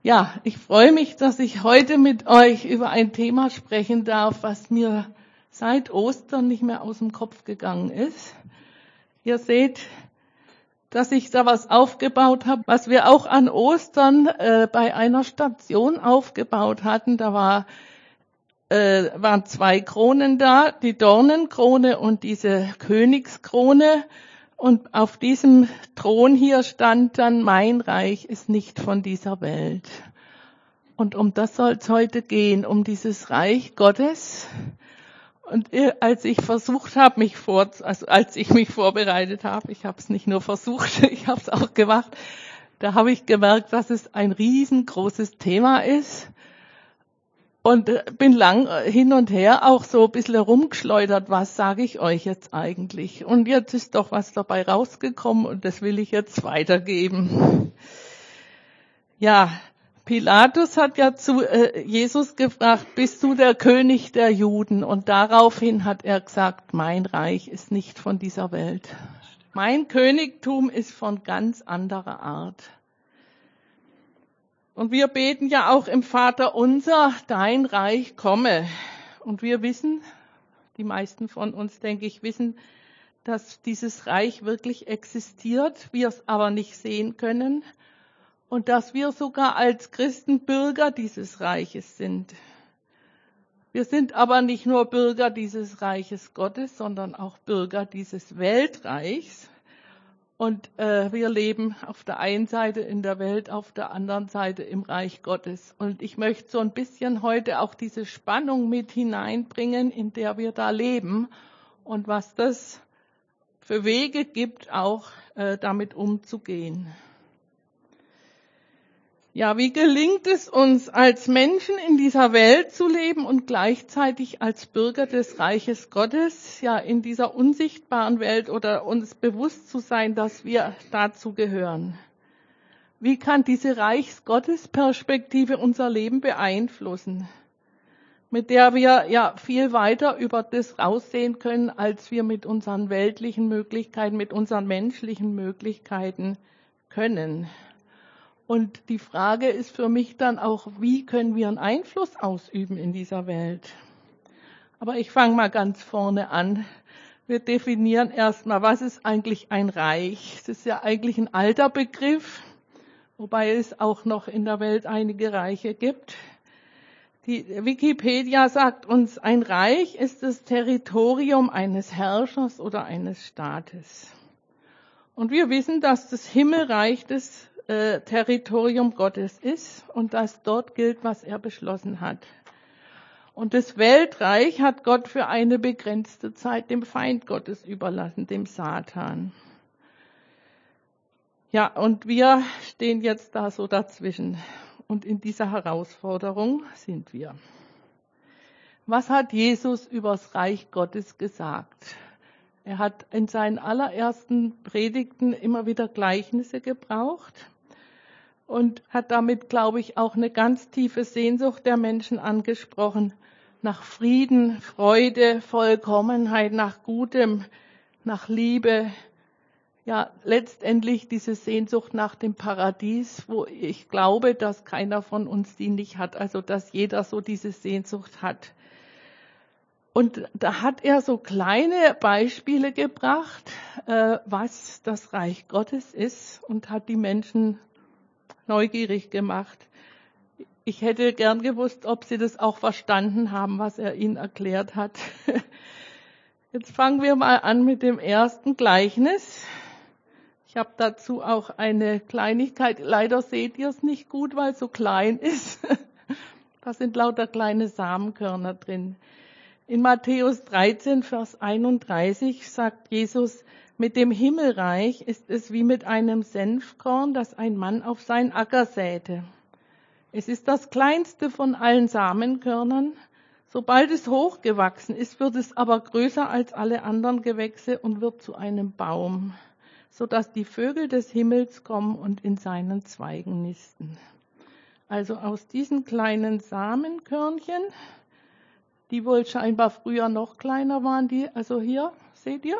Ja, ich freue mich, dass ich heute mit euch über ein Thema sprechen darf, was mir seit Ostern nicht mehr aus dem Kopf gegangen ist. Ihr seht, dass ich da was aufgebaut habe, was wir auch an Ostern bei einer Station aufgebaut hatten. Da waren zwei Kronen da, die Dornenkrone und diese Königskrone. Und auf diesem Thron hier stand dann: Mein Reich ist nicht von dieser Welt. Und um das soll es heute gehen, um dieses Reich Gottes. Und als ich mich vorbereitet habe, ich habe es nicht nur versucht, ich habe es auch gemacht, da habe ich gemerkt, dass es ein riesengroßes Thema ist. Und bin lang hin und her auch so ein bisschen rumgeschleudert, was sage ich euch jetzt eigentlich? Und jetzt ist doch was dabei rausgekommen und das will ich jetzt weitergeben. Ja, Pilatus hat ja zu Jesus gefragt: Bist du der König der Juden? Und daraufhin hat er gesagt: Mein Reich ist nicht von dieser Welt. Mein Königtum ist von ganz anderer Art. Und wir beten ja auch im Vaterunser: Dein Reich komme. Und wir wissen, die meisten von uns, denke ich, wissen, dass dieses Reich wirklich existiert, wir es aber nicht sehen können und dass wir sogar als Christen Bürger dieses Reiches sind. Wir sind aber nicht nur Bürger dieses Reiches Gottes, sondern auch Bürger dieses Weltreichs. Und wir leben auf der einen Seite in der Welt, auf der anderen Seite im Reich Gottes. Und ich möchte so ein bisschen heute auch diese Spannung mit hineinbringen, in der wir da leben und was das für Wege gibt, auch damit umzugehen. Ja, wie gelingt es uns, als Menschen in dieser Welt zu leben und gleichzeitig als Bürger des Reiches Gottes, ja, in dieser unsichtbaren Welt, oder uns bewusst zu sein, dass wir dazu gehören? Wie kann diese Reichs-Gottes-Perspektive unser Leben beeinflussen, mit der wir ja viel weiter über das raussehen können, als wir mit unseren weltlichen Möglichkeiten, mit unseren menschlichen Möglichkeiten können? Und die Frage ist für mich dann auch: Wie können wir einen Einfluss ausüben in dieser Welt? Aber ich fange mal ganz vorne an. Wir definieren erstmal, was ist eigentlich ein Reich? Es ist ja eigentlich ein alter Begriff, wobei es auch noch in der Welt einige Reiche gibt. Die Wikipedia sagt uns, ein Reich ist das Territorium eines Herrschers oder eines Staates. Und wir wissen, dass das Himmelreich das Territorium Gottes ist und dass dort gilt, was er beschlossen hat. Und das Weltreich hat Gott für eine begrenzte Zeit dem Feind Gottes überlassen, dem Satan. Ja, und wir stehen jetzt da so dazwischen. Und in dieser Herausforderung sind wir. Was hat Jesus über das Reich Gottes gesagt? Er hat in seinen allerersten Predigten immer wieder Gleichnisse gebraucht und hat damit, glaube ich, auch eine ganz tiefe Sehnsucht der Menschen angesprochen, nach Frieden, Freude, Vollkommenheit, nach Gutem, nach Liebe. Ja, letztendlich diese Sehnsucht nach dem Paradies, wo ich glaube, dass keiner von uns die nicht hat, also dass jeder so diese Sehnsucht hat. Und da hat er so kleine Beispiele gebracht, was das Reich Gottes ist, und hat die Menschen neugierig gemacht. Ich hätte gern gewusst, ob sie das auch verstanden haben, was er ihnen erklärt hat. Jetzt fangen wir mal an mit dem ersten Gleichnis. Ich habe dazu auch eine Kleinigkeit. Leider seht ihr es nicht gut, weil es so klein ist. Da sind lauter kleine Samenkörner drin. In Matthäus 13, Vers 31 sagt Jesus: Mit dem Himmelreich ist es wie mit einem Senfkorn, das ein Mann auf seinen Acker säte. Es ist das kleinste von allen Samenkörnern. Sobald es hochgewachsen ist, wird es aber größer als alle anderen Gewächse und wird zu einem Baum, sodass die Vögel des Himmels kommen und in seinen Zweigen nisten. Also aus diesen kleinen Samenkörnchen, die wohl scheinbar früher noch kleiner waren, also hier, seht ihr,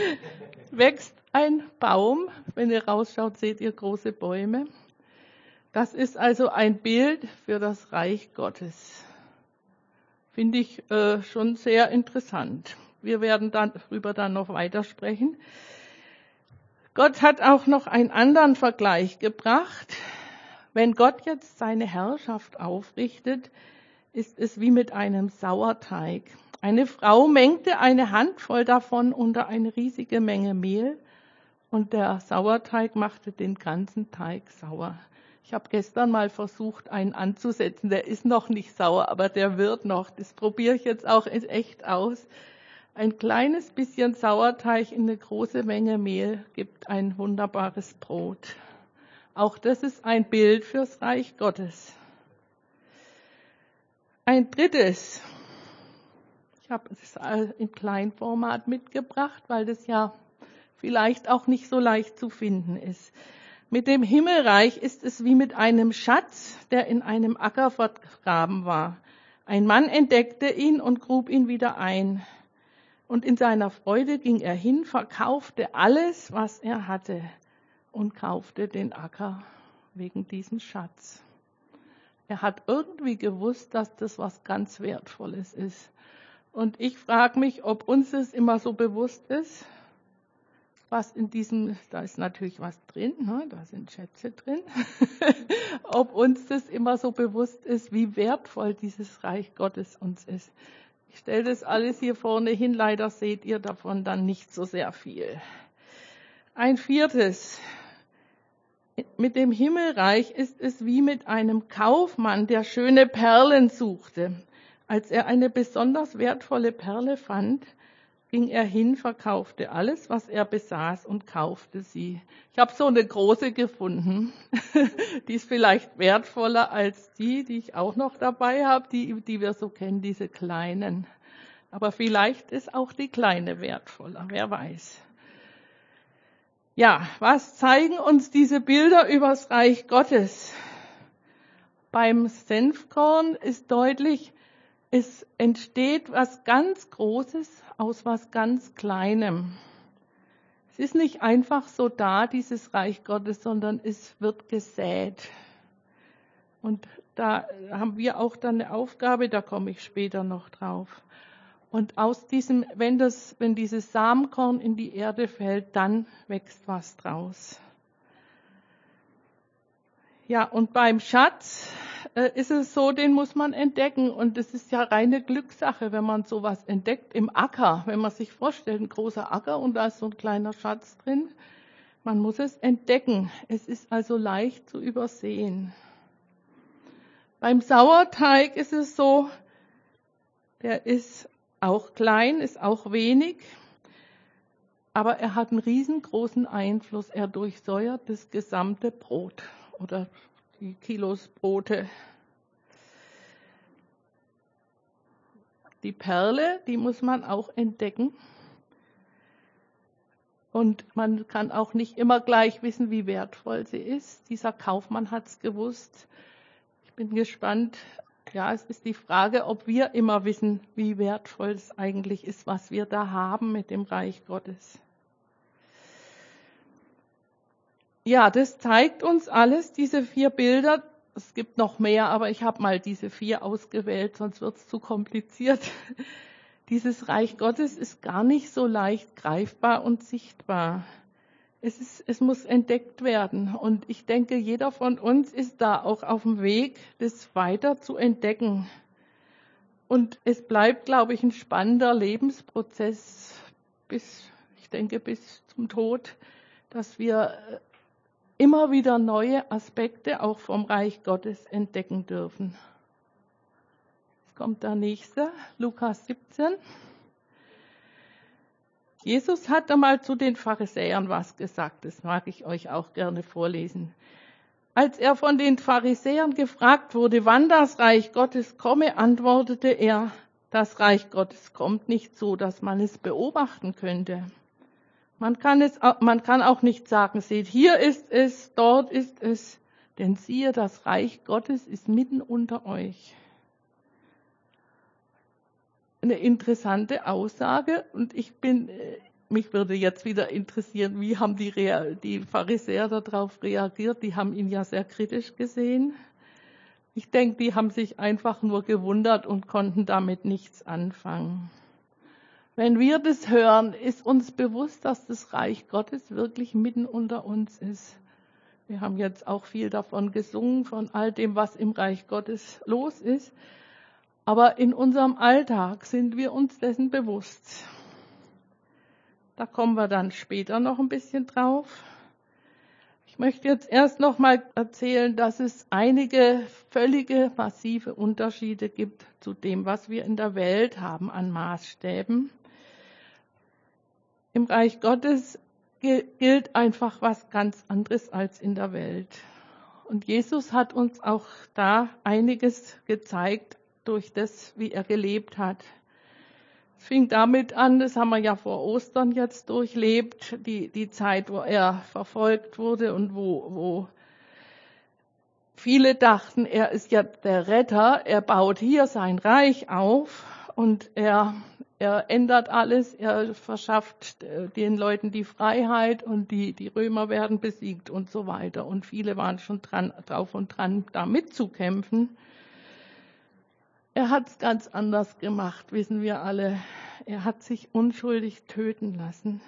wächst ein Baum. Wenn ihr rausschaut, seht ihr große Bäume. Das ist also ein Bild für das Reich Gottes. Finde ich schon sehr interessant. Wir werden darüber dann noch weitersprechen. Gott hat auch noch einen anderen Vergleich gebracht. Wenn Gott jetzt seine Herrschaft aufrichtet, ist es wie mit einem Sauerteig. Eine Frau mengte eine Handvoll davon unter eine riesige Menge Mehl und der Sauerteig machte den ganzen Teig sauer. Ich habe gestern mal versucht, einen anzusetzen. Der ist noch nicht sauer, aber der wird noch. Das probiere ich jetzt auch echt aus. Ein kleines bisschen Sauerteig in eine große Menge Mehl gibt ein wunderbares Brot. Auch das ist ein Bild fürs Reich Gottes. Ein drittes. Ich habe es in Kleinformat mitgebracht, weil das ja vielleicht auch nicht so leicht zu finden ist. Mit dem Himmelreich ist es wie mit einem Schatz, der in einem Acker vergraben war. Ein Mann entdeckte ihn und grub ihn wieder ein. Und in seiner Freude ging er hin, verkaufte alles, was er hatte und kaufte den Acker wegen diesem Schatz. Er hat irgendwie gewusst, dass das was ganz Wertvolles ist. Und ich frage mich, ob uns das immer so bewusst ist, was in diesem, da ist natürlich was drin, ne? Da sind Schätze drin, ob uns das immer so bewusst ist, wie wertvoll dieses Reich Gottes uns ist. Ich stelle das alles hier vorne hin, leider seht ihr davon dann nicht so sehr viel. Ein viertes. Mit dem Himmelreich ist es wie mit einem Kaufmann, der schöne Perlen suchte. Als er eine besonders wertvolle Perle fand, ging er hin, verkaufte alles, was er besaß und kaufte sie. Ich habe so eine große gefunden. Die ist vielleicht wertvoller als die ich auch noch dabei habe, die wir so kennen, diese kleinen. Aber vielleicht ist auch die kleine wertvoller, wer weiß. Ja, was zeigen uns diese Bilder übers Reich Gottes? Beim Senfkorn ist deutlich, es entsteht was ganz Großes aus was ganz Kleinem. Es ist nicht einfach so da, dieses Reich Gottes, sondern es wird gesät. Und da haben wir auch dann eine Aufgabe, da komme ich später noch drauf. Und aus diesem, wenn dieses Samenkorn in die Erde fällt, dann wächst was draus. Ja, und beim Schatz ist es so, den muss man entdecken. Und es ist ja reine Glückssache, wenn man sowas entdeckt im Acker. Wenn man sich vorstellt, ein großer Acker und da ist so ein kleiner Schatz drin. Man muss es entdecken. Es ist also leicht zu übersehen. Beim Sauerteig ist es so, der ist auch klein, ist auch wenig, aber er hat einen riesengroßen Einfluss. Er durchsäuert das gesamte Brot oder die Kilos Brote. Die Perle, die muss man auch entdecken. Und man kann auch nicht immer gleich wissen, wie wertvoll sie ist. Dieser Kaufmann hat es gewusst. Ich bin gespannt. Ja, es ist die Frage, ob wir immer wissen, wie wertvoll es eigentlich ist, was wir da haben mit dem Reich Gottes. Ja, das zeigt uns alles, diese 4 Bilder. Es gibt noch mehr, aber ich habe mal diese 4 ausgewählt, sonst wird es zu kompliziert. Dieses Reich Gottes ist gar nicht so leicht greifbar und sichtbar. Es muss entdeckt werden. Und ich denke, jeder von uns ist da auch auf dem Weg, das weiter zu entdecken. Und es bleibt, glaube ich, ein spannender Lebensprozess bis zum Tod, dass wir immer wieder neue Aspekte auch vom Reich Gottes entdecken dürfen. Jetzt kommt der nächste, Lukas 17. Jesus hat einmal zu den Pharisäern was gesagt, das mag ich euch auch gerne vorlesen. Als er von den Pharisäern gefragt wurde, wann das Reich Gottes komme, antwortete er, das Reich Gottes kommt nicht so, dass man es beobachten könnte. Man kann auch nicht sagen, seht, hier ist es, dort ist es, denn siehe, das Reich Gottes ist mitten unter euch. Eine interessante Aussage und ich bin mich würde jetzt wieder interessieren, wie haben die Pharisäer darauf reagiert? Die haben ihn ja sehr kritisch gesehen. Ich denke, die haben sich einfach nur gewundert und konnten damit nichts anfangen. Wenn wir das hören, ist uns bewusst, dass das Reich Gottes wirklich mitten unter uns ist. Wir haben jetzt auch viel davon gesungen, von all dem, was im Reich Gottes los ist. Aber in unserem Alltag sind wir uns dessen bewusst. Da kommen wir dann später noch ein bisschen drauf. Ich möchte jetzt erst noch mal erzählen, dass es einige völlige massive Unterschiede gibt zu dem, was wir in der Welt haben an Maßstäben. Im Reich Gottes gilt einfach was ganz anderes als in der Welt. Und Jesus hat uns auch da einiges gezeigt durch das, wie er gelebt hat. Es fing damit an, das haben wir ja vor Ostern jetzt durchlebt, die Zeit, wo er verfolgt wurde und wo viele dachten, er ist ja der Retter, er baut hier sein Reich auf und er ändert alles, er verschafft den Leuten die Freiheit und die Römer werden besiegt und so weiter. Und viele waren schon drauf und dran, da mitzukämpfen. Er hat es ganz anders gemacht, wissen wir alle. Er hat sich unschuldig töten lassen.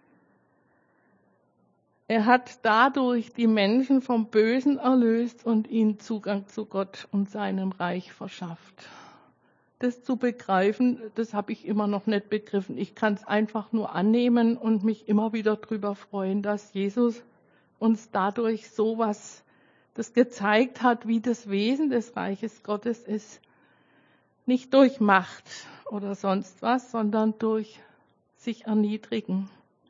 Er hat dadurch die Menschen vom Bösen erlöst und ihnen Zugang zu Gott und seinem Reich verschafft. Das zu begreifen, das habe ich immer noch nicht begriffen. Ich kann es einfach nur annehmen und mich immer wieder darüber freuen, dass Jesus uns dadurch sowas das gezeigt hat, wie das Wesen des Reiches Gottes ist. Nicht durch Macht oder sonst was, sondern durch sich erniedrigen.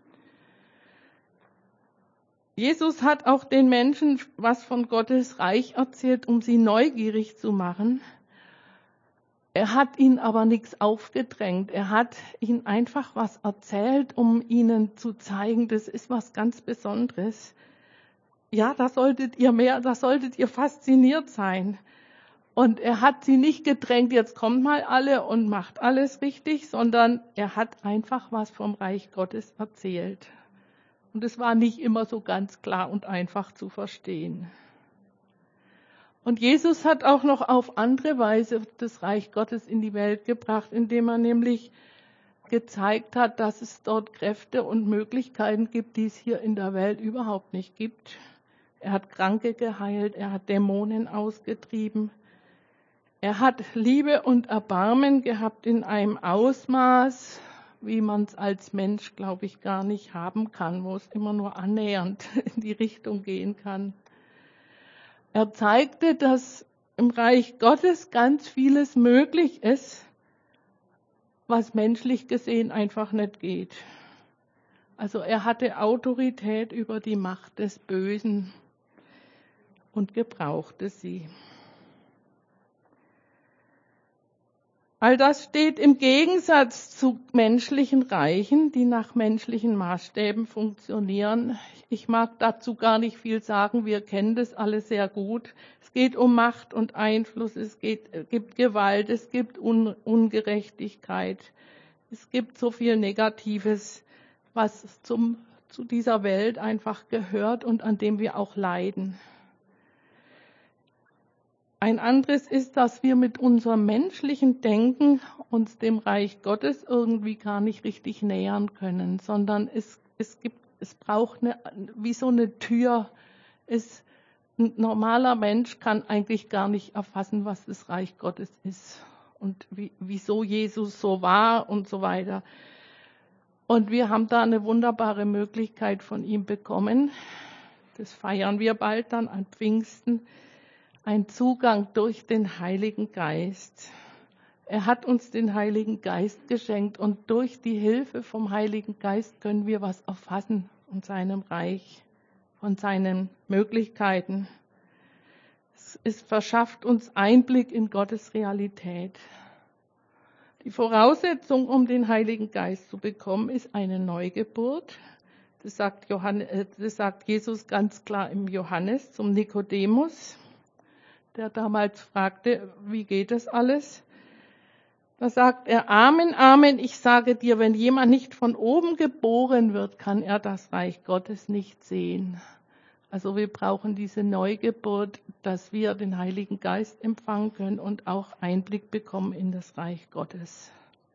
Jesus hat auch den Menschen was von Gottes Reich erzählt, um sie neugierig zu machen. Er hat ihnen aber nichts aufgedrängt. Er hat ihnen einfach was erzählt, um ihnen zu zeigen, das ist was ganz Besonderes. Ja, da solltet ihr fasziniert sein. Und er hat sie nicht gedrängt, jetzt kommt mal alle und macht alles richtig, sondern er hat einfach was vom Reich Gottes erzählt. Und es war nicht immer so ganz klar und einfach zu verstehen. Und Jesus hat auch noch auf andere Weise das Reich Gottes in die Welt gebracht, indem er nämlich gezeigt hat, dass es dort Kräfte und Möglichkeiten gibt, die es hier in der Welt überhaupt nicht gibt. Er hat Kranke geheilt, er hat Dämonen ausgetrieben. Er hat Liebe und Erbarmen gehabt in einem Ausmaß, wie man es als Mensch, glaube ich, gar nicht haben kann, wo es immer nur annähernd in die Richtung gehen kann. Er zeigte, dass im Reich Gottes ganz vieles möglich ist, was menschlich gesehen einfach nicht geht. Also er hatte Autorität über die Macht des Bösen und gebrauchte sie. All das steht im Gegensatz zu menschlichen Reichen, die nach menschlichen Maßstäben funktionieren. Ich mag dazu gar nicht viel sagen, wir kennen das alle sehr gut. Es geht um Macht und Einfluss, es gibt Gewalt, es gibt Ungerechtigkeit, es gibt so viel Negatives, was zu dieser Welt einfach gehört und an dem wir auch leiden. Ein anderes ist, dass wir mit unserem menschlichen Denken uns dem Reich Gottes irgendwie gar nicht richtig nähern können, sondern es braucht wie so eine Tür. Ein normaler Mensch kann eigentlich gar nicht erfassen, was das Reich Gottes ist und wieso Jesus so war und so weiter. Und wir haben da eine wunderbare Möglichkeit von ihm bekommen. Das feiern wir bald dann an Pfingsten. Ein Zugang durch den Heiligen Geist. Er hat uns den Heiligen Geist geschenkt und durch die Hilfe vom Heiligen Geist können wir was erfassen von seinem Reich, von seinen Möglichkeiten. Es verschafft uns Einblick in Gottes Realität. Die Voraussetzung, um den Heiligen Geist zu bekommen, ist eine Neugeburt. Das sagt Jesus ganz klar im Johannes zum Nikodemus, der damals fragte, wie geht das alles? Da sagt er, Amen, Amen, ich sage dir, wenn jemand nicht von oben geboren wird, kann er das Reich Gottes nicht sehen. Also wir brauchen diese Neugeburt, dass wir den Heiligen Geist empfangen können und auch Einblick bekommen in das Reich Gottes.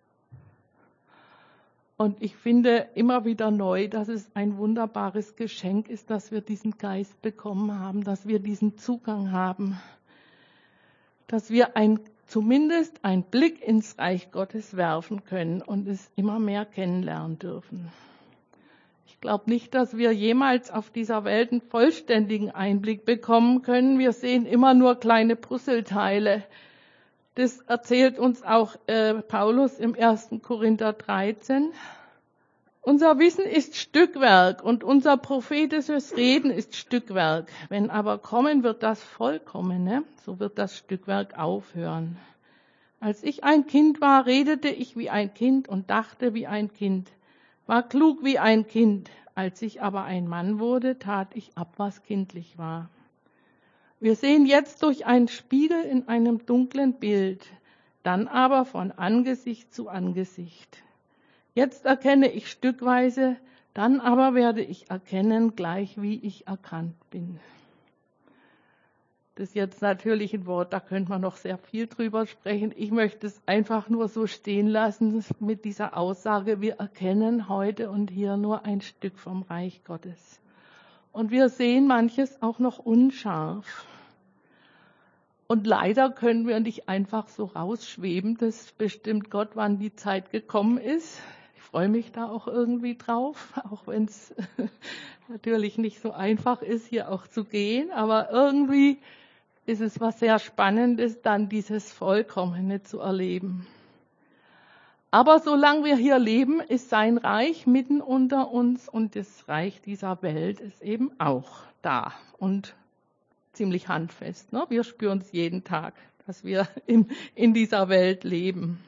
Und ich finde immer wieder neu, dass es ein wunderbares Geschenk ist, dass wir diesen Geist bekommen haben, dass wir diesen Zugang haben, dass wir zumindest einen Blick ins Reich Gottes werfen können und es immer mehr kennenlernen dürfen. Ich glaube nicht, dass wir jemals auf dieser Welt einen vollständigen Einblick bekommen können. Wir sehen immer nur kleine Puzzleteile. Das erzählt uns auch Paulus im 1. Korinther 13. Unser Wissen ist Stückwerk und unser prophetisches Reden ist Stückwerk. Wenn aber kommen wird das Vollkommene, so wird das Stückwerk aufhören. Als ich ein Kind war, redete ich wie ein Kind und dachte wie ein Kind, war klug wie ein Kind. Als ich aber ein Mann wurde, tat ich ab, was kindlich war. Wir sehen jetzt durch einen Spiegel in einem dunklen Bild, dann aber von Angesicht zu Angesicht. Jetzt erkenne ich stückweise, dann aber werde ich erkennen, gleich wie ich erkannt bin. Das ist jetzt natürlich ein Wort, da könnte man noch sehr viel drüber sprechen. Ich möchte es einfach nur so stehen lassen mit dieser Aussage, wir erkennen heute und hier nur ein Stück vom Reich Gottes. Und wir sehen manches auch noch unscharf. Und leider können wir nicht einfach so rausschweben. Das bestimmt Gott, wann die Zeit gekommen ist. Ich freue mich da auch irgendwie drauf, auch wenn es natürlich nicht so einfach ist, hier auch zu gehen. Aber irgendwie ist es was sehr Spannendes, dann dieses Vollkommene zu erleben. Aber solange wir hier leben, ist sein Reich mitten unter uns und das Reich dieser Welt ist eben auch da und ziemlich handfest. Ne? Wir spüren es jeden Tag, dass wir in dieser Welt leben.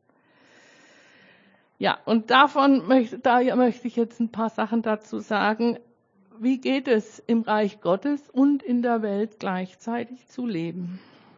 Ja, und daher möchte ich jetzt ein paar Sachen dazu sagen. Wie geht es im Reich Gottes und in der Welt gleichzeitig zu leben?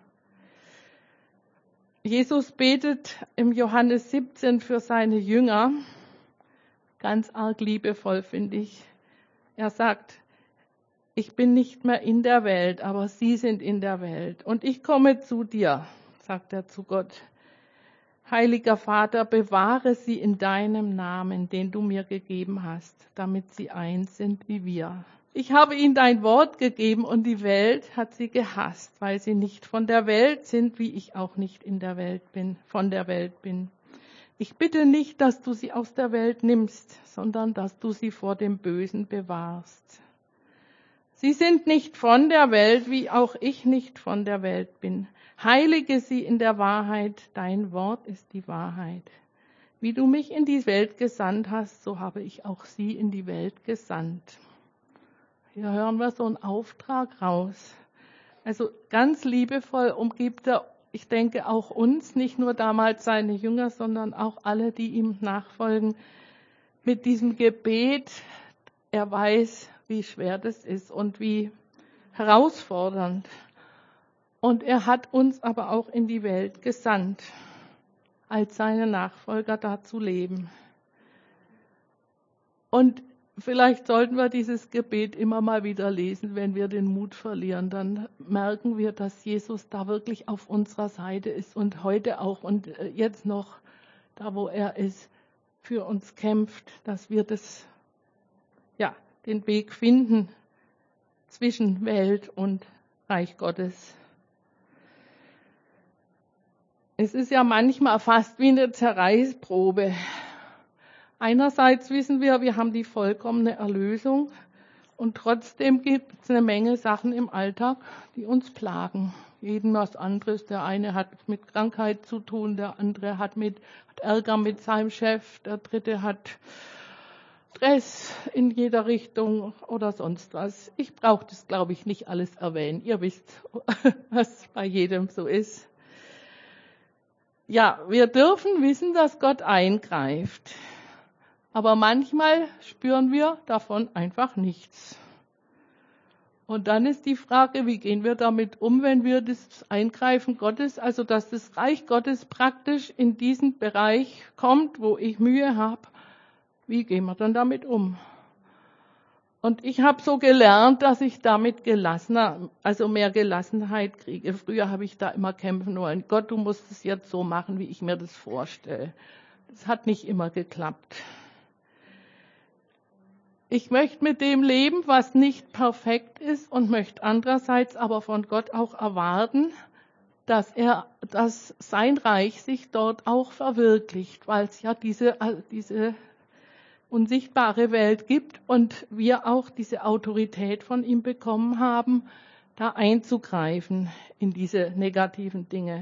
Jesus betet im Johannes 17 für seine Jünger, ganz arg liebevoll, finde ich. Er sagt, ich bin nicht mehr in der Welt, aber sie sind in der Welt. Und ich komme zu dir, sagt er zu Gott. Heiliger Vater, bewahre sie in deinem Namen, den du mir gegeben hast, damit sie eins sind wie wir. Ich habe ihnen dein Wort gegeben und die Welt hat sie gehasst, weil sie nicht von der Welt sind, wie ich auch nicht von der Welt bin. Ich bitte nicht, dass du sie aus der Welt nimmst, sondern dass du sie vor dem Bösen bewahrst. Sie sind nicht von der Welt, wie auch ich nicht von der Welt bin. Heilige sie in der Wahrheit, dein Wort ist die Wahrheit. Wie du mich in die Welt gesandt hast, so habe ich auch sie in die Welt gesandt. Hier hören wir so einen Auftrag raus. Also ganz liebevoll umgibt er, ich denke auch uns, nicht nur damals seine Jünger, sondern auch alle, die ihm nachfolgen, mit diesem Gebet. Er weiß, wie schwer das ist und wie herausfordernd. Und er hat uns aber auch in die Welt gesandt, als seine Nachfolger da zu leben. Und vielleicht sollten wir dieses Gebet immer mal wieder lesen, wenn wir den Mut verlieren. Dann merken wir, dass Jesus da wirklich auf unserer Seite ist und heute auch und jetzt noch, da wo er ist, für uns kämpft, dass wir den Weg finden zwischen Welt und Reich Gottes. Es ist ja manchmal fast wie eine Zerreißprobe. Einerseits wissen wir haben die vollkommene Erlösung und trotzdem gibt es eine Menge Sachen im Alltag, die uns plagen. Jeden was anderes. Der eine hat mit Krankheit zu tun, der andere hat Ärger mit seinem Chef, der dritte hat Stress in jeder Richtung oder sonst was. Ich brauche das, glaube ich, nicht alles erwähnen. Ihr wisst, was bei jedem so ist. Ja, wir dürfen wissen, dass Gott eingreift. Aber manchmal spüren wir davon einfach nichts. Und dann ist die Frage, wie gehen wir damit um, wenn wir das Eingreifen Gottes, also dass das Reich Gottes praktisch in diesen Bereich kommt, wo ich Mühe habe, wie gehen wir dann damit um? Und ich habe so gelernt, dass ich damit mehr Gelassenheit kriege. Früher habe ich da immer kämpfen wollen. Gott, du musst es jetzt so machen, wie ich mir das vorstelle. Das hat nicht immer geklappt. Ich möchte mit dem leben, was nicht perfekt ist und möchte andererseits aber von Gott auch erwarten, dass sein Reich sich dort auch verwirklicht, weil es ja diese unsichtbare Welt gibt und wir auch diese Autorität von ihm bekommen haben, da einzugreifen in diese negativen Dinge.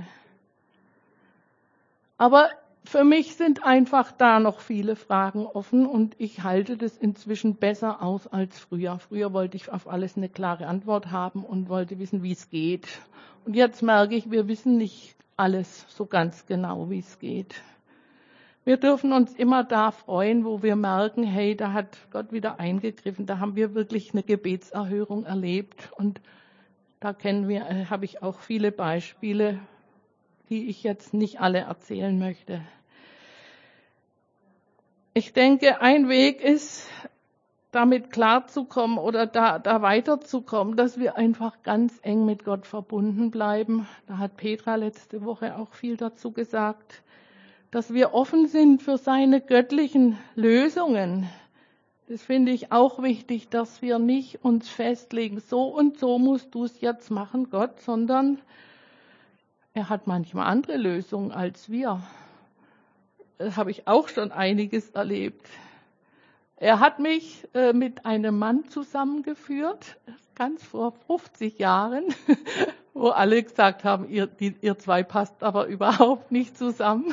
Aber für mich sind einfach da noch viele Fragen offen und ich halte das inzwischen besser aus als früher. Früher wollte ich auf alles eine klare Antwort haben und wollte wissen, wie es geht. Und jetzt merke ich, wir wissen nicht alles so ganz genau, wie es geht. Wir dürfen uns immer da freuen, wo wir merken, hey, da hat Gott wieder eingegriffen, da haben wir wirklich eine Gebetserhörung erlebt. Und da habe ich auch viele Beispiele, die ich jetzt nicht alle erzählen möchte. Ich denke, ein Weg ist, damit klarzukommen oder da weiterzukommen, dass wir einfach ganz eng mit Gott verbunden bleiben. Da hat Petra letzte Woche auch viel dazu gesagt. Dass wir offen sind für seine göttlichen Lösungen. Das finde ich auch wichtig, dass wir nicht uns festlegen, so und so musst du es jetzt machen, Gott, sondern er hat manchmal andere Lösungen als wir. Das habe ich auch schon einiges erlebt. Er hat mich mit einem Mann zusammengeführt, ganz vor 50 Jahren, wo alle gesagt haben, ihr zwei passt aber überhaupt nicht zusammen.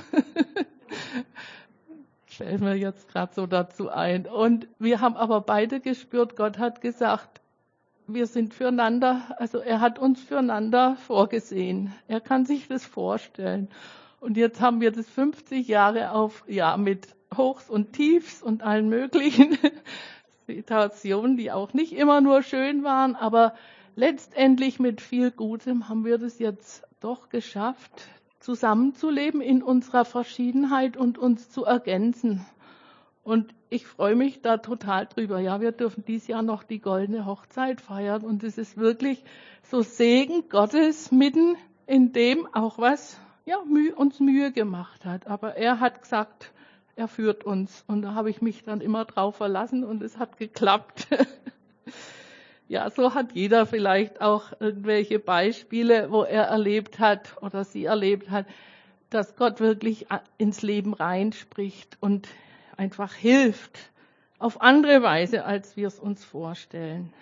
Fällt mir jetzt gerade so dazu ein. Und wir haben aber beide gespürt, Gott hat gesagt, wir sind füreinander, also er hat uns füreinander vorgesehen. Er kann sich das vorstellen. Und jetzt haben wir das 50 Jahre mit Hochs und Tiefs und allen möglichen Situationen, die auch nicht immer nur schön waren, aber letztendlich mit viel Gutem haben wir das jetzt doch geschafft, zusammenzuleben in unserer Verschiedenheit und uns zu ergänzen. Und ich freue mich da total drüber. Ja, wir dürfen dieses Jahr noch die goldene Hochzeit feiern und es ist wirklich so Segen Gottes mitten in dem auch was uns Mühe gemacht hat. Aber er hat gesagt, er führt uns und da habe ich mich dann immer drauf verlassen und es hat geklappt. Ja, so hat jeder vielleicht auch irgendwelche Beispiele, wo er erlebt hat oder sie erlebt hat, dass Gott wirklich ins Leben reinspricht und einfach hilft, auf andere Weise, als wir es uns vorstellen.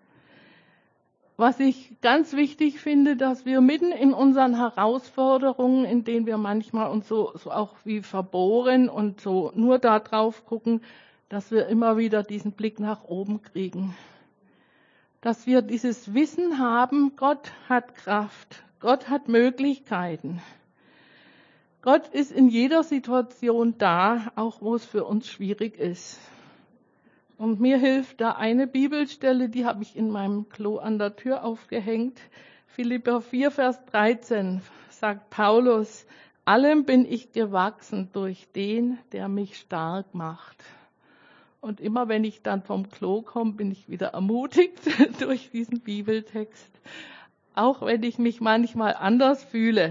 Was ich ganz wichtig finde, dass wir mitten in unseren Herausforderungen, in denen wir manchmal uns so auch wie verbohren und so nur da drauf gucken, dass wir immer wieder diesen Blick nach oben kriegen. Dass wir dieses Wissen haben, Gott hat Kraft, Gott hat Möglichkeiten. Gott ist in jeder Situation da, auch wo es für uns schwierig ist. Und mir hilft da eine Bibelstelle, die habe ich in meinem Klo an der Tür aufgehängt. Philipper 4, Vers 13 sagt Paulus, allem bin ich gewachsen durch den, der mich stark macht. Und immer wenn ich dann vom Klo komme, bin ich wieder ermutigt durch diesen Bibeltext. Auch wenn ich mich manchmal anders fühle.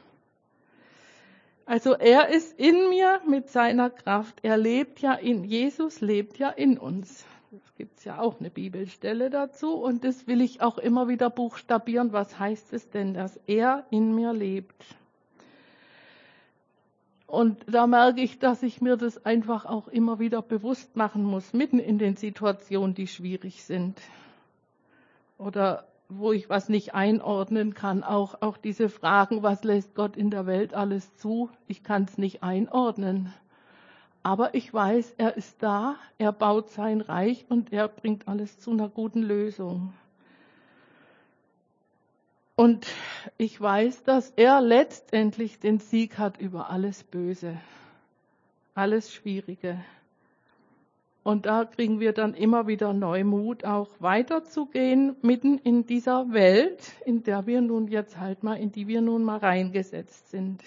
Also er ist in mir mit seiner Kraft. Jesus lebt ja in uns. Es gibt ja auch eine Bibelstelle dazu und das will ich auch immer wieder buchstabieren. Was heißt es denn, dass er in mir lebt? Und da merke ich, dass ich mir das einfach auch immer wieder bewusst machen muss, mitten in den Situationen, die schwierig sind. Oder wo ich was nicht einordnen kann, auch diese Fragen, was lässt Gott in der Welt alles zu? Ich kann es nicht einordnen. Aber ich weiß, er ist da, er baut sein Reich und er bringt alles zu einer guten Lösung. Und ich weiß, dass er letztendlich den Sieg hat über alles Böse, alles Schwierige. Und da kriegen wir dann immer wieder neu Mut, auch weiterzugehen, mitten in dieser Welt, in der wir nun jetzt halt mal, in die wir nun mal reingesetzt sind.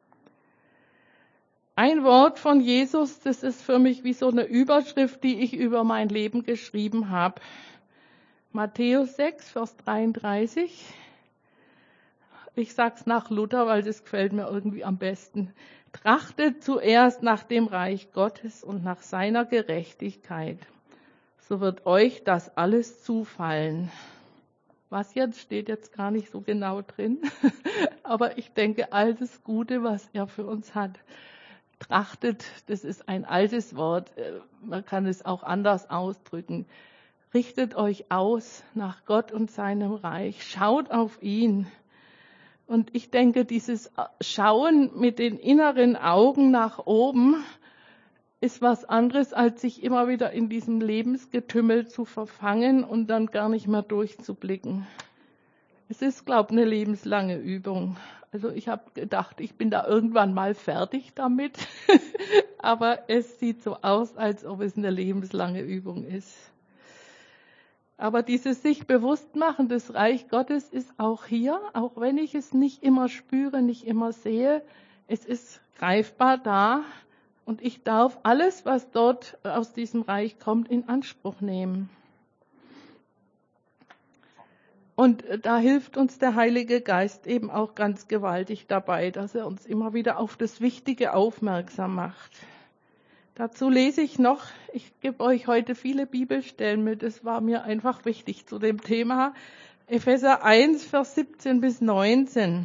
Ein Wort von Jesus, das ist für mich wie so eine Überschrift, die ich über mein Leben geschrieben habe. Matthäus 6, Vers 33. Ich sag's nach Luther, weil das gefällt mir irgendwie am besten. Trachtet zuerst nach dem Reich Gottes und nach seiner Gerechtigkeit. So wird euch das alles zufallen. Was jetzt, steht jetzt gar nicht so genau drin. Aber ich denke, all das Gute, was er für uns hat. Trachtet, das ist ein altes Wort. Man kann es auch anders ausdrücken. Richtet euch aus nach Gott und seinem Reich. Schaut auf ihn. Und ich denke, dieses Schauen mit den inneren Augen nach oben ist was anderes, als sich immer wieder in diesem Lebensgetümmel zu verfangen und dann gar nicht mehr durchzublicken. Es ist, glaube ich, eine lebenslange Übung. Also ich habe gedacht, ich bin da irgendwann mal fertig damit, aber es sieht so aus, als ob es eine lebenslange Übung ist. Aber dieses sich bewusst machen des Reich Gottes ist auch hier, auch wenn ich es nicht immer spüre, nicht immer sehe, es ist greifbar da und ich darf alles, was dort aus diesem Reich kommt, in Anspruch nehmen. Und da hilft uns der Heilige Geist eben auch ganz gewaltig dabei, dass er uns immer wieder auf das Wichtige aufmerksam macht. Dazu lese ich noch, ich gebe euch heute viele Bibelstellen mit, das war mir einfach wichtig zu dem Thema. Epheser 1, Vers 17 bis 19.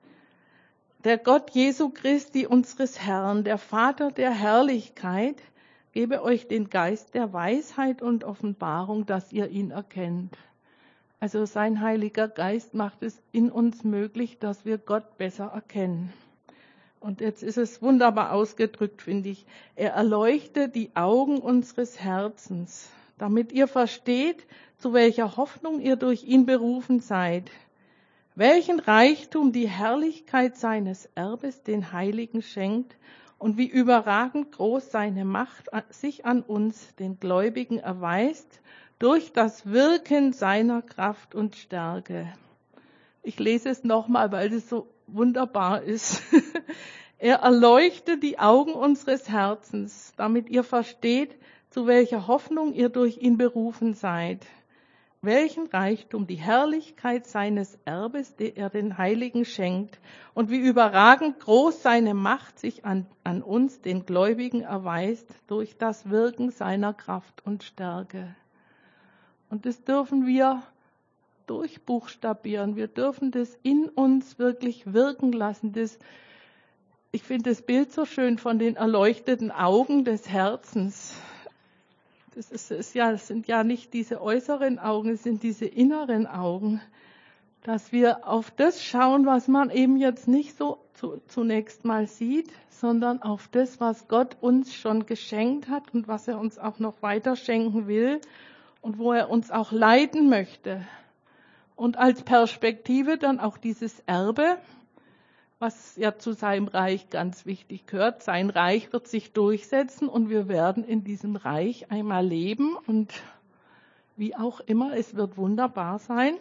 Der Gott Jesu Christi, unseres Herrn, der Vater der Herrlichkeit, gebe euch den Geist der Weisheit und Offenbarung, dass ihr ihn erkennt. Also sein Heiliger Geist macht es in uns möglich, dass wir Gott besser erkennen. Und jetzt ist es wunderbar ausgedrückt, finde ich. Er erleuchtet die Augen unseres Herzens, damit ihr versteht, zu welcher Hoffnung ihr durch ihn berufen seid, welchen Reichtum die Herrlichkeit seines Erbes den Heiligen schenkt und wie überragend groß seine Macht sich an uns, den Gläubigen, erweist, durch das Wirken seiner Kraft und Stärke. Ich lese es nochmal, weil es so wunderbar ist. Er erleuchtet die Augen unseres Herzens, damit ihr versteht, zu welcher Hoffnung ihr durch ihn berufen seid, welchen Reichtum die Herrlichkeit seines Erbes, der er den Heiligen schenkt, und wie überragend groß seine Macht sich an uns, den Gläubigen, erweist, durch das Wirken seiner Kraft und Stärke. Und das dürfen wir durchbuchstabieren. Wir dürfen das in uns wirklich wirken lassen. Ich finde das Bild so schön von den erleuchteten Augen des Herzens. Das sind ja nicht diese äußeren Augen, es sind diese inneren Augen, dass wir auf das schauen, was man eben jetzt nicht so zunächst mal sieht, sondern auf das, was Gott uns schon geschenkt hat und was er uns auch noch weiter schenken will und wo er uns auch leiten möchte. Und als Perspektive dann auch dieses Erbe, was ja zu seinem Reich ganz wichtig gehört. Sein Reich wird sich durchsetzen und wir werden in diesem Reich einmal leben und wie auch immer, es wird wunderbar sein.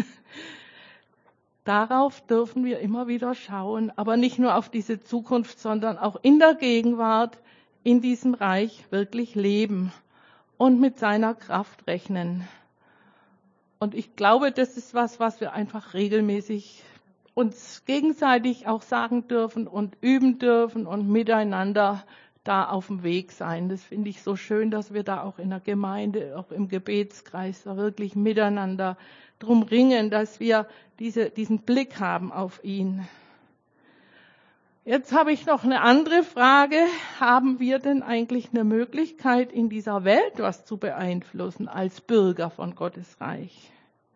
Darauf dürfen wir immer wieder schauen, aber nicht nur auf diese Zukunft, sondern auch in der Gegenwart in diesem Reich wirklich leben und mit seiner Kraft rechnen. Und ich glaube, das ist was wir einfach regelmäßig uns gegenseitig auch sagen dürfen und üben dürfen und miteinander da auf dem Weg sein. Das finde ich so schön, dass wir da auch in der Gemeinde, auch im Gebetskreis da wirklich miteinander drum ringen, dass wir diesen Blick haben auf ihn. Jetzt habe ich noch eine andere Frage. Haben wir denn eigentlich eine Möglichkeit, in dieser Welt was zu beeinflussen als Bürger von Gottes Reich?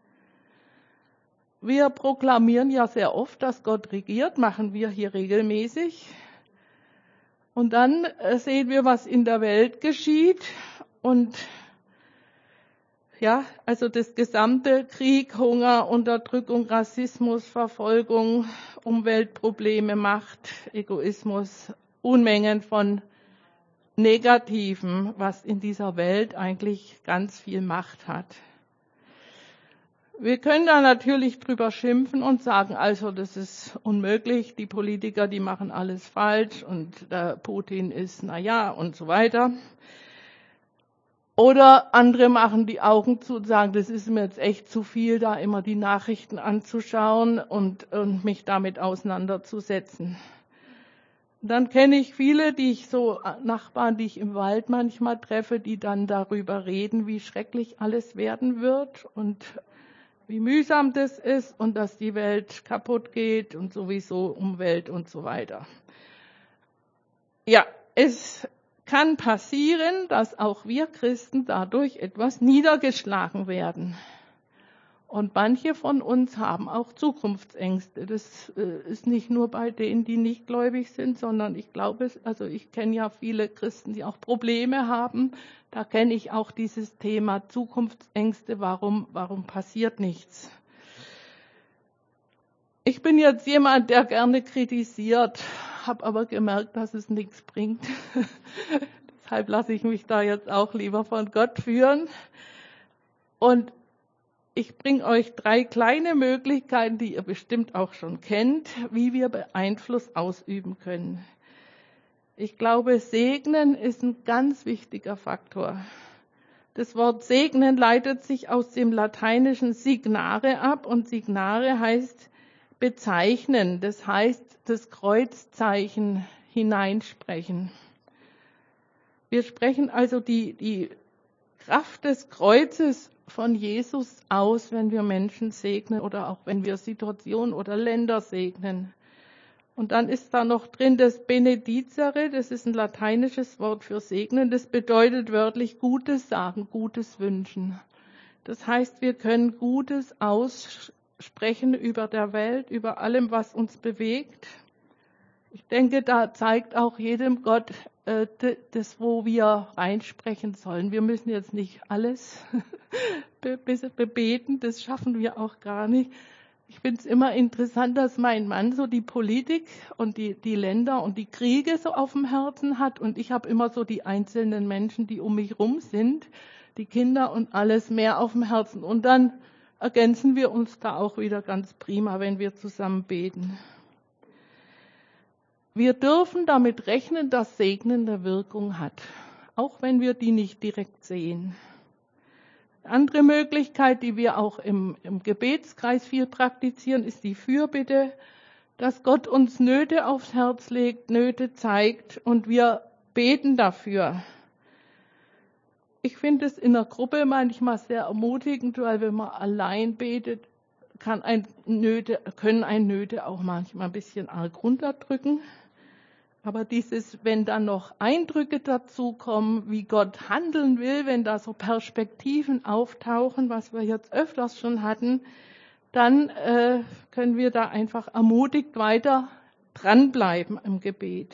Wir proklamieren ja sehr oft, dass Gott regiert, machen wir hier regelmäßig. Und dann sehen wir, was in der Welt geschieht. Und ja, also das gesamte Krieg, Hunger, Unterdrückung, Rassismus, Verfolgung, Umweltprobleme, Macht, Egoismus, Unmengen von Negativen, was in dieser Welt eigentlich ganz viel Macht hat. Wir können da natürlich drüber schimpfen und sagen, also das ist unmöglich, die Politiker, die machen alles falsch und der Putin ist, und so weiter. Oder andere machen die Augen zu und sagen, das ist mir jetzt echt zu viel, da immer die Nachrichten anzuschauen und mich damit auseinanderzusetzen. Dann kenne ich viele, Nachbarn, die ich im Wald manchmal treffe, die dann darüber reden, wie schrecklich alles werden wird und wie mühsam das ist und dass die Welt kaputt geht und sowieso Umwelt und so weiter. Ja, es kann passieren, dass auch wir Christen dadurch etwas niedergeschlagen werden. Und manche von uns haben auch Zukunftsängste. Das ist nicht nur bei denen, die nicht gläubig sind, sondern ich kenne ja viele Christen, die auch Probleme haben. Da kenne ich auch dieses Thema Zukunftsängste. Warum passiert nichts? Ich bin jetzt jemand, der gerne kritisiert, habe aber gemerkt, dass es nichts bringt. Deshalb lasse ich mich da jetzt auch lieber von Gott führen. Und ich bringe euch 3 kleine Möglichkeiten, die ihr bestimmt auch schon kennt, wie wir Einfluss ausüben können. Ich glaube, segnen ist ein ganz wichtiger Faktor. Das Wort segnen leitet sich aus dem lateinischen signare ab und signare heißt bezeichnen. Das heißt, das Kreuzzeichen hineinsprechen. Wir sprechen also die Kraft des Kreuzes von Jesus aus, wenn wir Menschen segnen oder auch wenn wir Situationen oder Länder segnen. Und dann ist da noch drin das Benedicere, das ist ein lateinisches Wort für segnen, das bedeutet wörtlich Gutes sagen, Gutes wünschen. Das heißt, wir können Gutes aussprechen über der Welt, über allem, was uns bewegt. Ich denke, da zeigt auch jedem Gott das, wo wir reinsprechen sollen. Wir müssen jetzt nicht alles bebeten, das schaffen wir auch gar nicht. Ich finde es immer interessant, dass mein Mann so die Politik und die Länder und die Kriege so auf dem Herzen hat und ich habe immer so die einzelnen Menschen, die um mich rum sind, die Kinder und alles mehr auf dem Herzen. Und dann ergänzen wir uns da auch wieder ganz prima, wenn wir zusammen beten. Wir dürfen damit rechnen, dass Segnen eine Wirkung hat, auch wenn wir die nicht direkt sehen. Eine andere Möglichkeit, die wir auch im Gebetskreis viel praktizieren, ist die Fürbitte, dass Gott uns Nöte aufs Herz legt, Nöte zeigt und wir beten dafür. Ich finde es in der Gruppe manchmal sehr ermutigend, weil wenn man allein betet, können ein Nöte auch manchmal ein bisschen arg runterdrücken. Aber wenn dann noch Eindrücke dazukommen, wie Gott handeln will, wenn da so Perspektiven auftauchen, was wir jetzt öfters schon hatten, dann können wir da einfach ermutigt weiter dranbleiben im Gebet.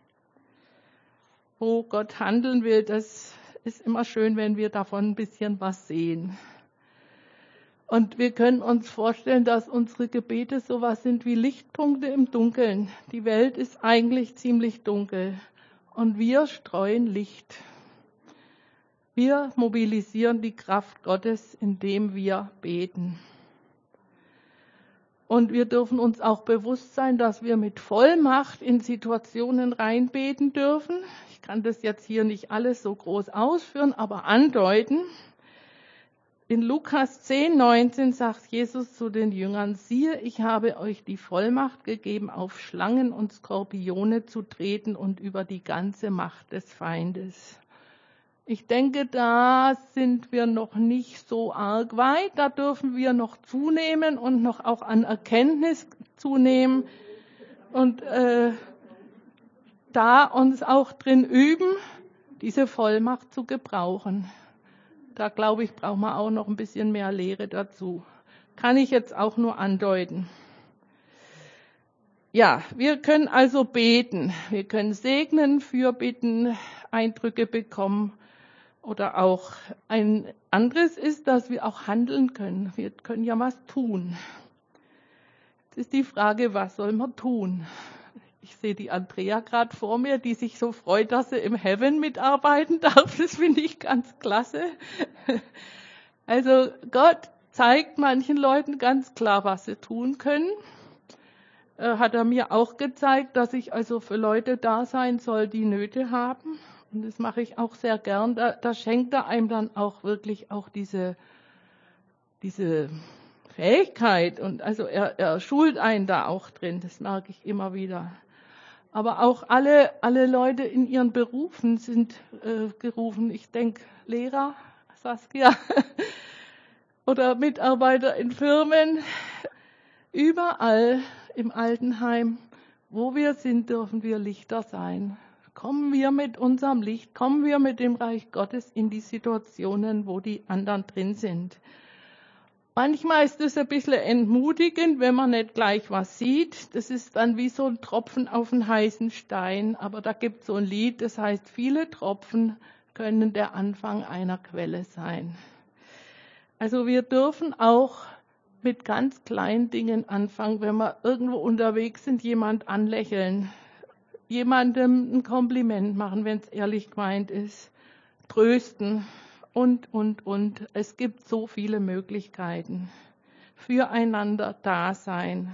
Wo Gott handeln will, das ist immer schön, wenn wir davon ein bisschen was sehen. Und wir können uns vorstellen, dass unsere Gebete sowas sind wie Lichtpunkte im Dunkeln. Die Welt ist eigentlich ziemlich dunkel und wir streuen Licht. Wir mobilisieren die Kraft Gottes, indem wir beten. Und wir dürfen uns auch bewusst sein, dass wir mit Vollmacht in Situationen reinbeten dürfen. Ich kann das jetzt hier nicht alles so groß ausführen, aber andeuten. In Lukas 10,19 sagt Jesus zu den Jüngern, siehe, ich habe euch die Vollmacht gegeben, auf Schlangen und Skorpione zu treten und über die ganze Macht des Feindes. Ich denke, da sind wir noch nicht so arg weit, da dürfen wir noch zunehmen und noch auch an Erkenntnis zunehmen und da uns auch drin üben, diese Vollmacht zu gebrauchen. Da glaube ich, braucht man auch noch ein bisschen mehr Lehre dazu. Kann ich jetzt auch nur andeuten. Ja, wir können also beten. Wir können segnen, fürbitten, Eindrücke bekommen. Oder auch ein anderes ist, dass wir auch handeln können. Wir können ja was tun. Jetzt ist die Frage, was soll man tun? Ich sehe die Andrea gerade vor mir, die sich so freut, dass sie im Heaven mitarbeiten darf. Das finde ich ganz klasse. Also Gott zeigt manchen Leuten ganz klar, was sie tun können. Hat er mir auch gezeigt, dass ich also für Leute da sein soll, die Nöte haben. Und das mache ich auch sehr gern. Da schenkt er einem dann auch wirklich auch diese Fähigkeit. Und also er schult einen da auch drin. Das merke ich immer wieder. Aber auch alle Leute in ihren Berufen sind gerufen. Ich denke, Lehrer, Saskia, oder Mitarbeiter in Firmen, überall im Altenheim, wo wir sind, dürfen wir Lichter sein. Kommen wir mit unserem Licht, kommen wir mit dem Reich Gottes in die Situationen, wo die anderen drin sind. Manchmal ist es ein bisschen entmutigend, wenn man nicht gleich was sieht. Das ist dann wie so ein Tropfen auf einen heißen Stein. Aber da gibt es so ein Lied, das heißt, viele Tropfen können der Anfang einer Quelle sein. Also wir dürfen auch mit ganz kleinen Dingen anfangen, wenn wir irgendwo unterwegs sind, jemand anlächeln, jemandem ein Kompliment machen, wenn es ehrlich gemeint ist, trösten und. Es gibt so viele Möglichkeiten. Füreinander da sein.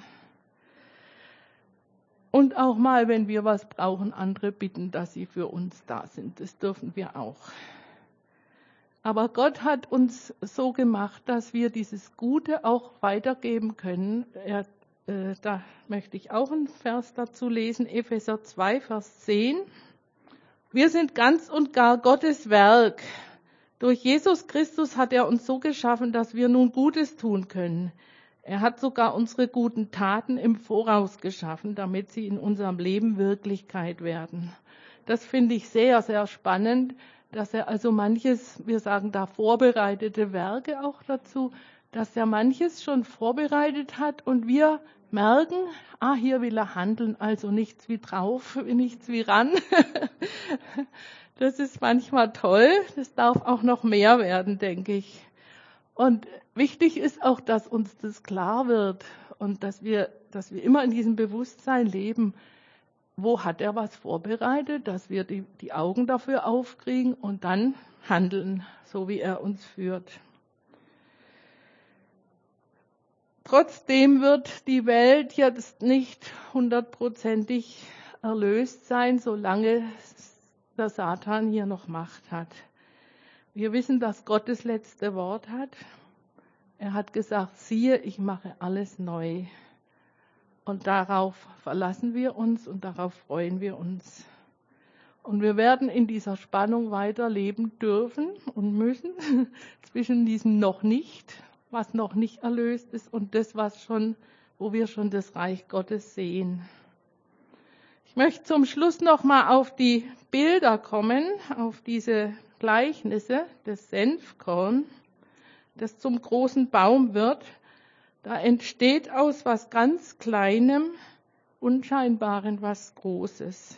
Und auch mal, wenn wir was brauchen, andere bitten, dass sie für uns da sind. Das dürfen wir auch. Aber Gott hat uns so gemacht, dass wir dieses Gute auch weitergeben können. Da möchte ich auch einen Vers dazu lesen, Epheser 2, Vers 10. Wir sind ganz und gar Gottes Werk. Durch Jesus Christus hat er uns so geschaffen, dass wir nun Gutes tun können. Er hat sogar unsere guten Taten im Voraus geschaffen, damit sie in unserem Leben Wirklichkeit werden. Das finde ich sehr, sehr spannend, dass er also manches, wir sagen da vorbereitete Werke auch dazu, dass er manches schon vorbereitet hat und wir merken, hier will er handeln, also nichts wie drauf, nichts wie ran. Das ist manchmal toll, das darf auch noch mehr werden, denke ich. Und wichtig ist auch, dass uns das klar wird und dass wir immer in diesem Bewusstsein leben, wo hat er was vorbereitet, dass wir die Augen dafür aufkriegen und dann handeln, so wie er uns führt. Trotzdem wird die Welt jetzt nicht 100%ig erlöst sein, solange der Satan hier noch Macht hat. Wir wissen, dass Gott das letzte Wort hat. Er hat gesagt, siehe, ich mache alles neu. Und darauf verlassen wir uns und darauf freuen wir uns. Und wir werden in dieser Spannung weiterleben dürfen und müssen zwischen diesem noch nicht, was noch nicht erlöst ist, und das, wo wir schon das Reich Gottes sehen. Ich möchte zum Schluss noch mal auf die Bilder kommen, auf diese Gleichnisse des Senfkorn, das zum großen Baum wird. Da entsteht aus was ganz Kleinem, Unscheinbaren was Großes.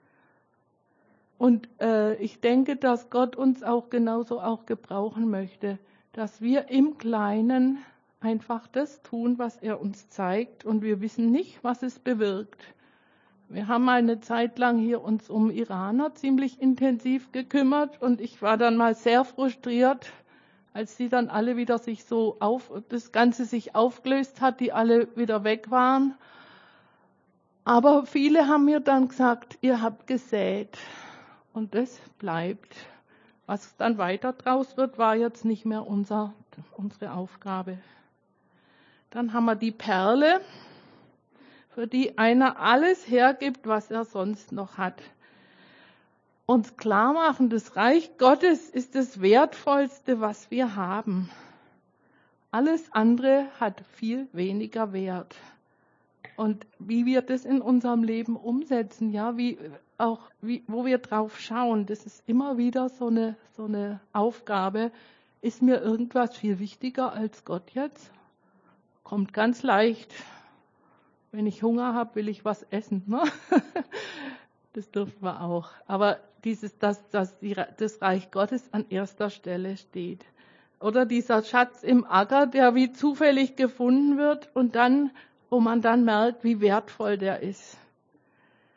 Und ich denke, dass Gott uns auch genauso auch gebrauchen möchte, dass wir im Kleinen einfach das tun, was er uns zeigt, und wir wissen nicht, was es bewirkt. Wir haben eine Zeit lang hier uns um Iraner ziemlich intensiv gekümmert und ich war dann mal sehr frustriert, als die dann alle wieder das Ganze sich aufgelöst hat, die alle wieder weg waren. Aber viele haben mir dann gesagt, ihr habt gesät und das bleibt. Was dann weiter draus wird, war jetzt nicht mehr unsere Aufgabe. Dann haben wir die Perle, für die einer alles hergibt, was er sonst noch hat. Uns klar machen, das Reich Gottes ist das Wertvollste, was wir haben. Alles andere hat viel weniger Wert. Und wie wir das in unserem Leben umsetzen, ja, wo wir drauf schauen, das ist immer wieder so eine Aufgabe. Ist mir irgendwas viel wichtiger als Gott jetzt? Kommt ganz leicht. Wenn ich Hunger habe, will ich was essen. Ne? Das dürfen wir auch. Aber dass das Reich Gottes an erster Stelle steht. Oder dieser Schatz im Acker, der wie zufällig gefunden wird und dann, wo man dann merkt, wie wertvoll der ist.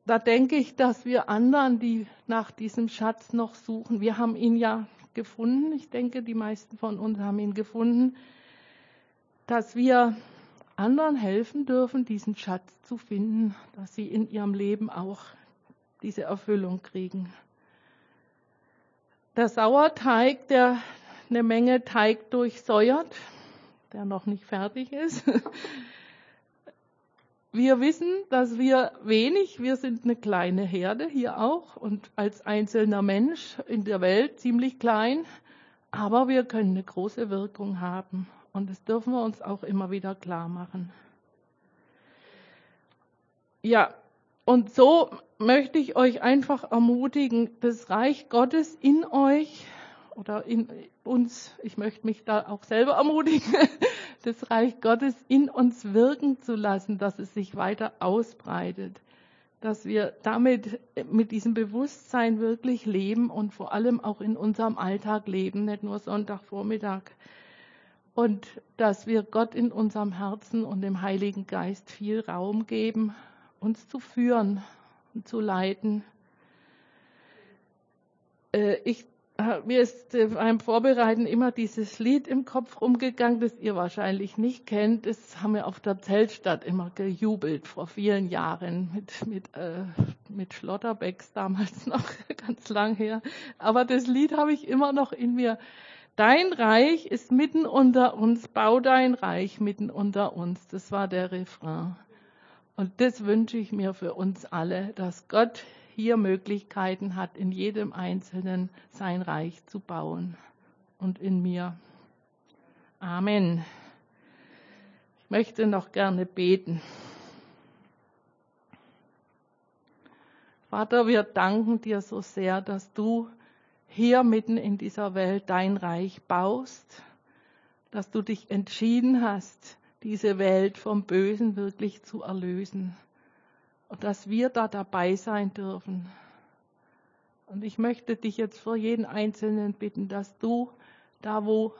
da denke ich, dass wir anderen, die nach diesem Schatz noch suchen, wir haben ihn ja gefunden, ich denke, die meisten von uns haben ihn gefunden, dass wir anderen helfen dürfen, diesen Schatz zu finden, dass sie in ihrem Leben auch diese Erfüllung kriegen. Der Sauerteig, der eine Menge Teig durchsäuert, der noch nicht fertig ist. Wir wissen, dass wir sind eine kleine Herde hier auch und als einzelner Mensch in der Welt ziemlich klein, aber wir können eine große Wirkung haben und das dürfen wir uns auch immer wieder klar machen. Ja, und so möchte ich euch einfach ermutigen, das Reich Gottes in euch oder in uns, ich möchte mich da auch selber ermutigen, das Reich Gottes in uns wirken zu lassen, dass es sich weiter ausbreitet, dass wir damit mit diesem Bewusstsein wirklich leben und vor allem auch in unserem Alltag leben, nicht nur Sonntagvormittag. Und dass wir Gott in unserem Herzen und dem Heiligen Geist viel Raum geben, uns zu führen und zu leiten. Mir ist beim Vorbereiten immer dieses Lied im Kopf rumgegangen, das ihr wahrscheinlich nicht kennt. Das haben wir auf der Zeltstadt immer gejubelt vor vielen Jahren mit Schlotterbecks damals noch, ganz lang her. Aber das Lied habe ich immer noch in mir. Dein Reich ist mitten unter uns, bau dein Reich mitten unter uns. Das war der Refrain. Und das wünsche ich mir für uns alle, dass Gott hier Möglichkeiten hat, in jedem Einzelnen sein Reich zu bauen und in mir. Amen. Ich möchte noch gerne beten. Vater, wir danken dir so sehr, dass du hier mitten in dieser Welt dein Reich baust, dass du dich entschieden hast, diese Welt vom Bösen wirklich zu erlösen. Und dass wir da dabei sein dürfen. Und ich möchte dich jetzt für jeden Einzelnen bitten, dass du da, wo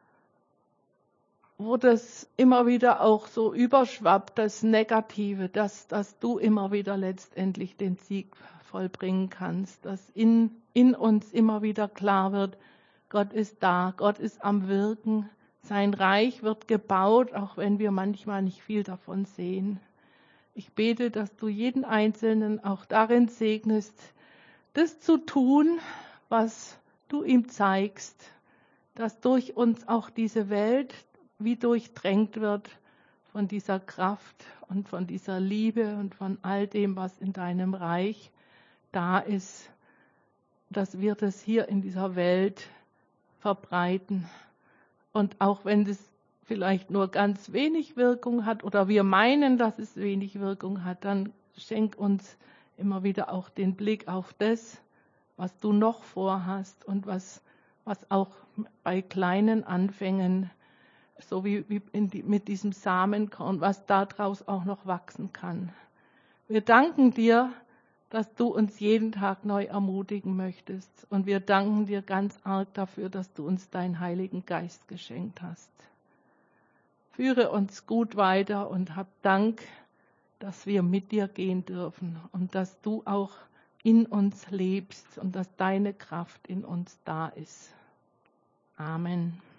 das immer wieder auch so überschwappt, das Negative, dass du immer wieder letztendlich den Sieg vollbringen kannst, dass in uns immer wieder klar wird, Gott ist da, Gott ist am Wirken, sein Reich wird gebaut, auch wenn wir manchmal nicht viel davon sehen. Ich bete, dass du jeden Einzelnen auch darin segnest, das zu tun, was du ihm zeigst, dass durch uns auch diese Welt wie durchdrängt wird von dieser Kraft und von dieser Liebe und von all dem, was in deinem Reich da ist, dass wir das hier in dieser Welt verbreiten. Und auch wenn das vielleicht nur ganz wenig Wirkung hat oder wir meinen, dass es wenig Wirkung hat, dann schenk uns immer wieder auch den Blick auf das, was du noch vorhast und was auch bei kleinen Anfängen, so wie mit diesem Samenkorn, was daraus auch noch wachsen kann. Wir danken dir, dass du uns jeden Tag neu ermutigen möchtest. Und wir danken dir ganz arg dafür, dass du uns deinen Heiligen Geist geschenkt hast. Führe uns gut weiter und hab Dank, dass wir mit dir gehen dürfen und dass du auch in uns lebst und dass deine Kraft in uns da ist. Amen.